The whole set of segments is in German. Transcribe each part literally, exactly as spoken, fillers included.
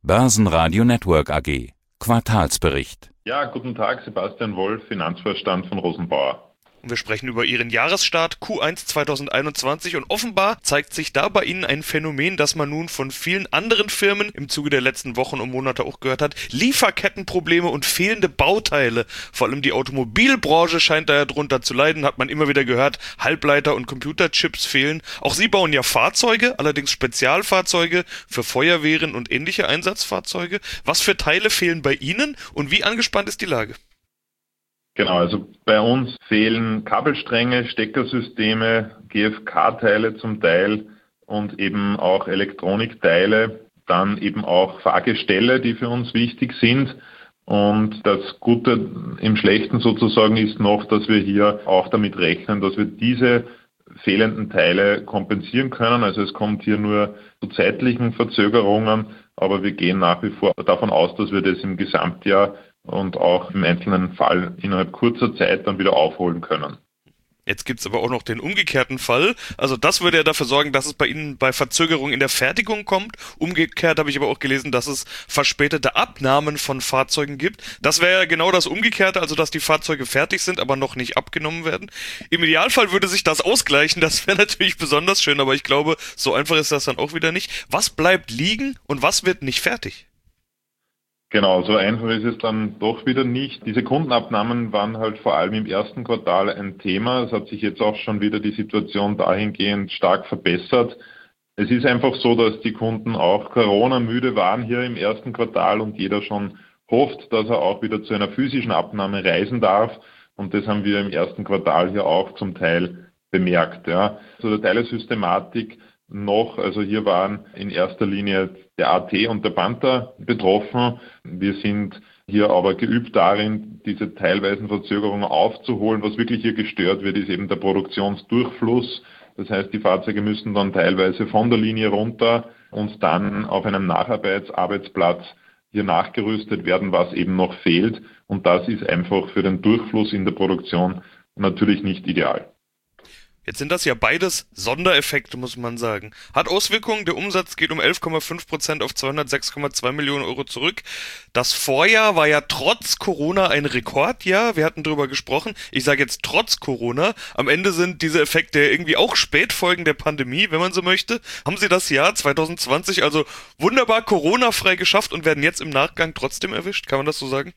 Börsenradio Network A G. Quartalsbericht. Ja, guten Tag, Sebastian Wolf, Finanzvorstand von Rosenbauer. Wir sprechen über Ihren Jahresstart Q eins zweitausendeinundzwanzig und offenbar zeigt sich da bei Ihnen ein Phänomen, das man nun von vielen anderen Firmen im Zuge der letzten Wochen und Monate auch gehört hat. Lieferkettenprobleme und fehlende Bauteile. Vor allem die Automobilbranche scheint da ja drunter zu leiden, hat man immer wieder gehört. Halbleiter und Computerchips fehlen. Auch Sie bauen ja Fahrzeuge, allerdings Spezialfahrzeuge für Feuerwehren und ähnliche Einsatzfahrzeuge. Was für Teile fehlen bei Ihnen und wie angespannt ist die Lage? Genau, also bei uns fehlen Kabelstränge, Steckersysteme, G F K-Teile zum Teil und eben auch Elektronikteile, dann eben auch Fahrgestelle, die für uns wichtig sind. Und das Gute im Schlechten sozusagen ist noch, dass wir hier auch damit rechnen, dass wir diese fehlenden Teile kompensieren können. Also es kommt hier nur zu zeitlichen Verzögerungen, aber wir gehen nach wie vor davon aus, dass wir das im Gesamtjahr und auch im einzelnen Fall innerhalb kurzer Zeit dann wieder aufholen können. Jetzt gibt's aber auch noch den umgekehrten Fall. Also das würde ja dafür sorgen, dass es bei Ihnen bei Verzögerungen in der Fertigung kommt. Umgekehrt habe ich aber auch gelesen, dass es verspätete Abnahmen von Fahrzeugen gibt. Das wäre ja genau das Umgekehrte, also dass die Fahrzeuge fertig sind, aber noch nicht abgenommen werden. Im Idealfall würde sich das ausgleichen. Das wäre natürlich besonders schön, aber ich glaube, so einfach ist das dann auch wieder nicht. Was bleibt liegen und was wird nicht fertig? Genau, so einfach ist es dann doch wieder nicht. Diese Kundenabnahmen waren halt vor allem im ersten Quartal ein Thema. Es hat sich jetzt auch schon wieder die Situation dahingehend stark verbessert. Es ist einfach so, dass die Kunden auch Corona-müde waren hier im ersten Quartal und jeder schon hofft, dass er auch wieder zu einer physischen Abnahme reisen darf. Und das haben wir im ersten Quartal hier auch zum Teil bemerkt. Ja. Zu der Teilesystematik noch, also hier waren in erster Linie der A T und der Panther betroffen. Wir sind hier aber geübt darin, diese teilweisen Verzögerungen aufzuholen. Was wirklich hier gestört wird, ist eben der Produktionsdurchfluss. Das heißt, die Fahrzeuge müssen dann teilweise von der Linie runter und dann auf einem Nacharbeitsarbeitsplatz hier nachgerüstet werden, was eben noch fehlt. Und das ist einfach für den Durchfluss in der Produktion natürlich nicht ideal. Jetzt sind das ja beides Sondereffekte, muss man sagen. Hat Auswirkungen, der Umsatz geht um elf Komma fünf Prozent auf zweihundertsechs Komma zwei Millionen Euro zurück. Das Vorjahr war ja trotz Corona ein Rekordjahr, wir hatten drüber gesprochen. Ich sage jetzt trotz Corona. Am Ende sind diese Effekte ja irgendwie auch Spätfolgen der Pandemie, wenn man so möchte. Haben Sie das Jahr zwanzig zwanzig also wunderbar Corona-frei geschafft und werden jetzt im Nachgang trotzdem erwischt? Kann man das so sagen?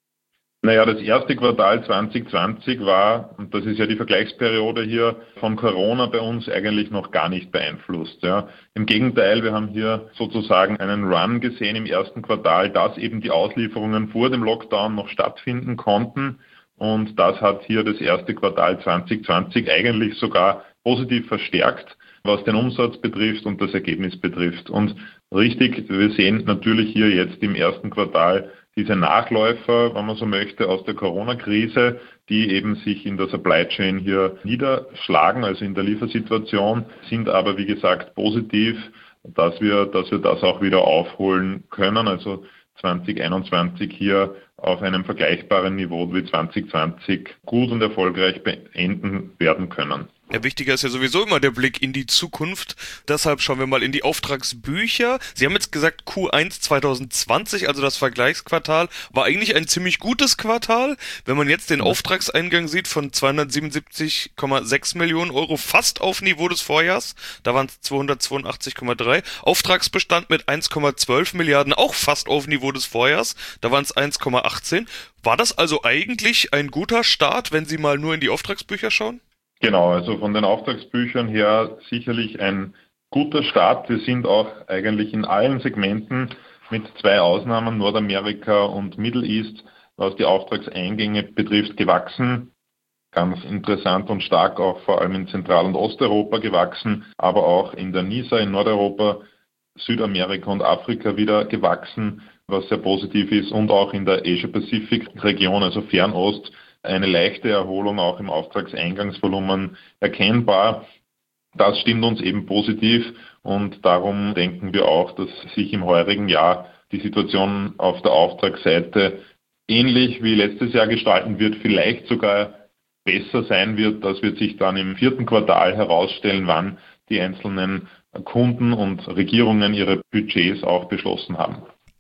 Naja, das erste Quartal zwanzig zwanzig war, und das ist ja die Vergleichsperiode hier, von Corona bei uns eigentlich noch gar nicht beeinflusst. Ja. Im Gegenteil, wir haben hier sozusagen einen Run gesehen im ersten Quartal, dass eben die Auslieferungen vor dem Lockdown noch stattfinden konnten. Und das hat hier das erste Quartal zwanzig zwanzig eigentlich sogar positiv verstärkt, was den Umsatz betrifft und das Ergebnis betrifft. Und richtig, wir sehen natürlich hier jetzt im ersten Quartal diese Nachläufer, wenn man so möchte, aus der Corona-Krise, die eben sich in der Supply Chain hier niederschlagen, also in der Liefersituation, sind aber, wie gesagt, positiv, dass wir, dass wir das auch wieder aufholen können, also zwanzig einundzwanzig hier auf einem vergleichbaren Niveau wie zwanzig zwanzig gut und erfolgreich beenden werden können. Ja, wichtiger ist ja sowieso immer der Blick in die Zukunft. Deshalb schauen wir mal in die Auftragsbücher. Sie haben jetzt gesagt, Q eins zwanzig zwanzig, also das Vergleichsquartal, war eigentlich ein ziemlich gutes Quartal. Wenn man jetzt den Auftragseingang sieht von zweihundertsiebenundsiebzig Komma sechs Millionen Euro, fast auf Niveau des Vorjahrs, da waren es zweihundertzweiundachtzig Komma drei. Auftragsbestand mit eins Komma zwölf Milliarden, auch fast auf Niveau des Vorjahrs, da waren es eins Komma achtzehn. War das also eigentlich ein guter Start, wenn Sie mal nur in die Auftragsbücher schauen? Genau, also von den Auftragsbüchern her sicherlich ein guter Start. Wir sind auch eigentlich in allen Segmenten mit zwei Ausnahmen, Nordamerika und Middle East, was die Auftragseingänge betrifft, gewachsen. Ganz interessant und stark auch vor allem in Zentral- und Osteuropa gewachsen, aber auch in der N I S A in Nordeuropa, Südamerika und Afrika wieder gewachsen, was sehr positiv ist, und auch in der Asia-Pacific-Region, also Fernost, eine leichte Erholung auch im Auftragseingangsvolumen erkennbar. Das stimmt uns eben positiv und darum denken wir auch, dass sich im heurigen Jahr die Situation auf der Auftragsseite ähnlich wie letztes Jahr gestalten wird, vielleicht sogar besser sein wird. Das wird sich dann im vierten Quartal herausstellen, wann die einzelnen Kunden und Regierungen ihre Budgets auch beschlossen haben.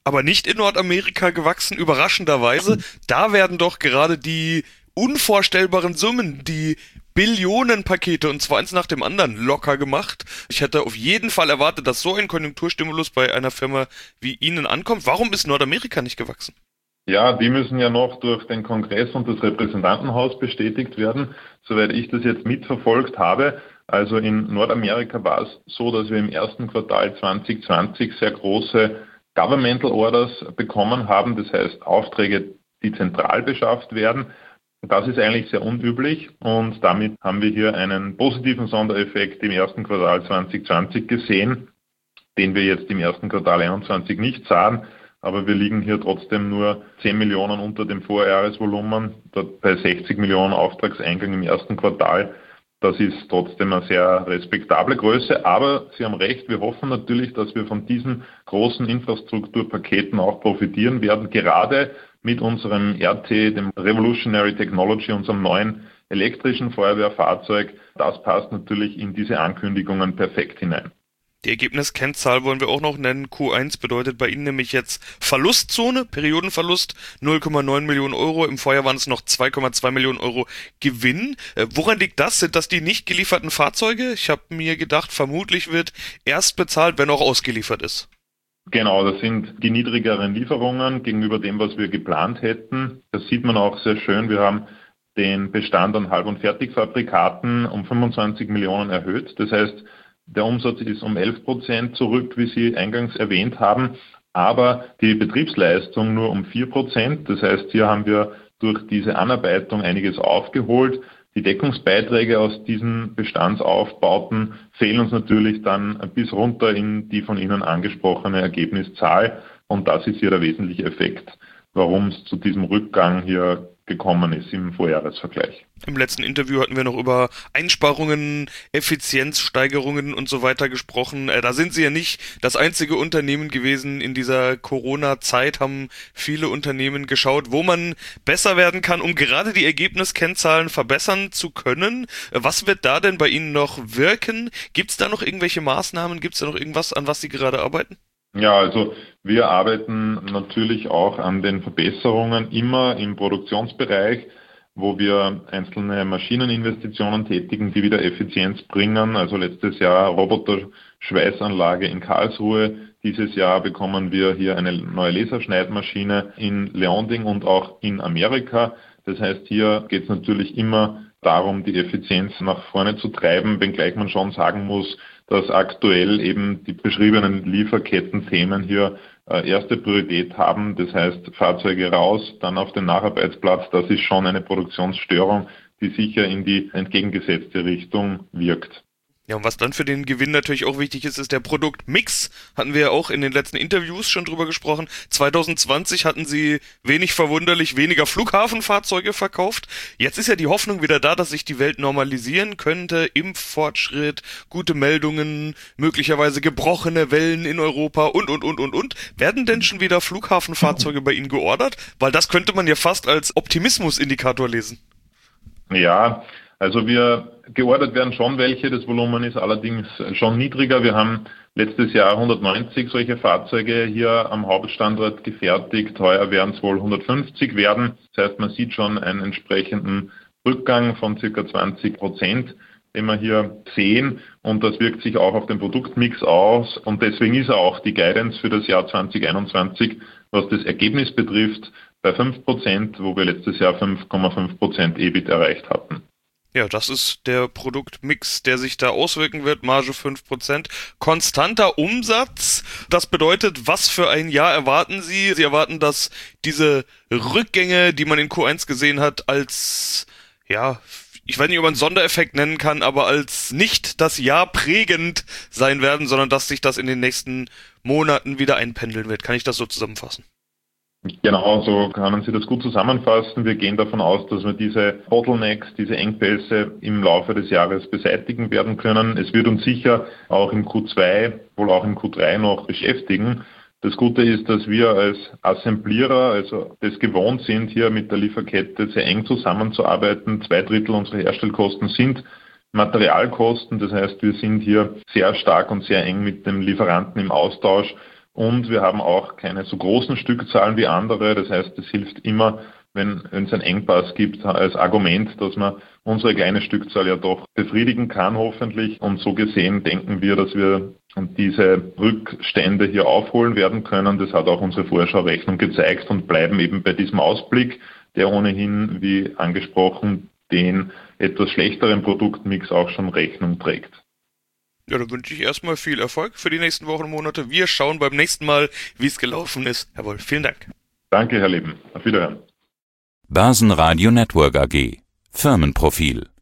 aber nicht in Nordamerika gewachsen, überraschenderweise. Da werden doch gerade die unvorstellbaren Summen, die Billionenpakete, und zwar eins nach dem anderen, locker gemacht. Ich hätte auf jeden Fall erwartet, dass so ein Konjunkturstimulus bei einer Firma wie Ihnen ankommt. Warum ist Nordamerika nicht gewachsen? Ja, die müssen ja noch durch den Kongress und das Repräsentantenhaus bestätigt werden, soweit ich das jetzt mitverfolgt habe. Also in Nordamerika war es so, dass wir im ersten Quartal zwanzig zwanzig sehr große Governmental Orders bekommen haben, das heißt Aufträge, die zentral beschafft werden. Das ist eigentlich sehr unüblich und damit haben wir hier einen positiven Sondereffekt im ersten Quartal zwanzig zwanzig gesehen, den wir jetzt im ersten Quartal einundzwanzig nicht sahen, aber wir liegen hier trotzdem nur zehn Millionen unter dem Vorjahresvolumen, bei sechzig Millionen Auftragseingang im ersten Quartal. Das ist trotzdem eine sehr respektable Größe, aber Sie haben recht, wir hoffen natürlich, dass wir von diesen großen Infrastrukturpaketen auch profitieren werden, gerade mit unserem R T, dem Revolutionary Technology, unserem neuen elektrischen Feuerwehrfahrzeug. Das passt natürlich in diese Ankündigungen perfekt hinein. Die Ergebniskennzahl wollen wir auch noch nennen. Q eins bedeutet bei Ihnen nämlich jetzt Verlustzone, Periodenverlust, null Komma neun Millionen Euro. Im Vorjahr waren es noch zwei Komma zwei Millionen Euro Gewinn. Äh, woran liegt das? Sind das die nicht gelieferten Fahrzeuge? Ich habe mir gedacht, vermutlich wird erst bezahlt, wenn auch ausgeliefert ist. Genau, das sind die niedrigeren Lieferungen gegenüber dem, was wir geplant hätten. Das sieht man auch sehr schön. Wir haben den Bestand an Halb- und Fertigfabrikaten um fünfundzwanzig Millionen erhöht. Das heißt, der Umsatz ist um elf Prozent zurück, wie Sie eingangs erwähnt haben, aber die Betriebsleistung nur um vier Prozent. Das heißt, hier haben wir durch diese Anarbeitung einiges aufgeholt. Die Deckungsbeiträge aus diesen Bestandsaufbauten fehlen uns natürlich dann bis runter in die von Ihnen angesprochene Ergebniszahl. Und das ist hier der wesentliche Effekt, warum es zu diesem Rückgang hier gekommen ist im Vorjahresvergleich. Im letzten Interview hatten wir noch über Einsparungen, Effizienzsteigerungen und so weiter gesprochen. Äh, da sind Sie ja nicht das einzige Unternehmen gewesen. In dieser Corona-Zeit haben viele Unternehmen geschaut, wo man besser werden kann, um gerade die Ergebniskennzahlen verbessern zu können. Äh, was wird da denn bei Ihnen noch wirken? Gibt es da noch irgendwelche Maßnahmen? Gibt es da noch irgendwas, an was Sie gerade arbeiten? Ja, also wir arbeiten natürlich auch an den Verbesserungen immer im Produktionsbereich, wo wir einzelne Maschineninvestitionen tätigen, die wieder Effizienz bringen. Also letztes Jahr Roboter-Schweißanlage in Karlsruhe. Dieses Jahr bekommen wir hier eine neue Laserschneidmaschine in Leonding und auch in Amerika. Das heißt, hier geht es natürlich immer darum, die Effizienz nach vorne zu treiben, wenngleich man schon sagen muss, dass aktuell eben die beschriebenen Lieferketten-Themen hier äh, erste Priorität haben. Das heißt, Fahrzeuge raus, dann auf den Nacharbeitsplatz. Das ist schon eine Produktionsstörung, die sicher in die entgegengesetzte Richtung wirkt. Ja, und was dann für den Gewinn natürlich auch wichtig ist, ist der Produktmix. Hatten wir ja auch in den letzten Interviews schon drüber gesprochen. zwanzig zwanzig hatten Sie wenig verwunderlich weniger Flughafenfahrzeuge verkauft. Jetzt ist ja die Hoffnung wieder da, dass sich die Welt normalisieren könnte. Impffortschritt, gute Meldungen, möglicherweise gebrochene Wellen in Europa und, und, und, und, und. Werden denn schon wieder Flughafenfahrzeuge bei Ihnen geordert? Weil das könnte man ja fast als Optimismusindikator lesen. Ja, also wir geordert werden schon welche, das Volumen ist allerdings schon niedriger. Wir haben letztes Jahr hundertneunzig solche Fahrzeuge hier am Hauptstandort gefertigt. Heuer werden es wohl hundertfünfzig werden. Das heißt, man sieht schon einen entsprechenden Rückgang von circa zwanzig Prozent, den wir hier sehen. Und das wirkt sich auch auf den Produktmix aus. Und deswegen ist auch die Guidance für das Jahr zwanzig einundzwanzig, was das Ergebnis betrifft, bei fünf Prozent, wo wir letztes Jahr fünf Komma fünf Prozent E B I T erreicht hatten. Ja, das ist der Produktmix, der sich da auswirken wird. Marge fünf Prozent. Konstanter Umsatz. Das bedeutet, was für ein Jahr erwarten Sie? Sie erwarten, dass diese Rückgänge, die man in Q eins gesehen hat, als, ja, ich weiß nicht, ob man einen Sondereffekt nennen kann, aber als nicht das Jahr prägend sein werden, sondern dass sich das in den nächsten Monaten wieder einpendeln wird. Kann ich das so zusammenfassen? Genau, so können Sie das gut zusammenfassen. Wir gehen davon aus, dass wir diese Bottlenecks, diese Engpässe im Laufe des Jahres beseitigen werden können. Es wird uns sicher auch im Q zwei, wohl auch im Q drei noch beschäftigen. Das Gute ist, dass wir als Assemblierer, also das gewohnt sind, hier mit der Lieferkette sehr eng zusammenzuarbeiten. Zwei Drittel unserer Herstellkosten sind Materialkosten. Das heißt, wir sind hier sehr stark und sehr eng mit dem Lieferanten im Austausch. und wir haben auch keine so großen Stückzahlen wie andere. Das heißt, es hilft immer, wenn es einen Engpass gibt, als Argument, dass man unsere kleine Stückzahl ja doch befriedigen kann, hoffentlich. Und so gesehen denken wir, dass wir diese Rückstände hier aufholen werden können. Das hat auch unsere Vorschaurechnung gezeigt und bleiben eben bei diesem Ausblick, der ohnehin, wie angesprochen, den etwas schlechteren Produktmix auch schon Rechnung trägt. Ja, dann wünsche ich erstmal viel Erfolg für die nächsten Wochen und Monate. Wir schauen beim nächsten Mal, wie es gelaufen ist. Herr Wolf, vielen Dank. Danke, Herr Leben. Auf Wiederhören. Börsenradio Network A G. Firmenprofil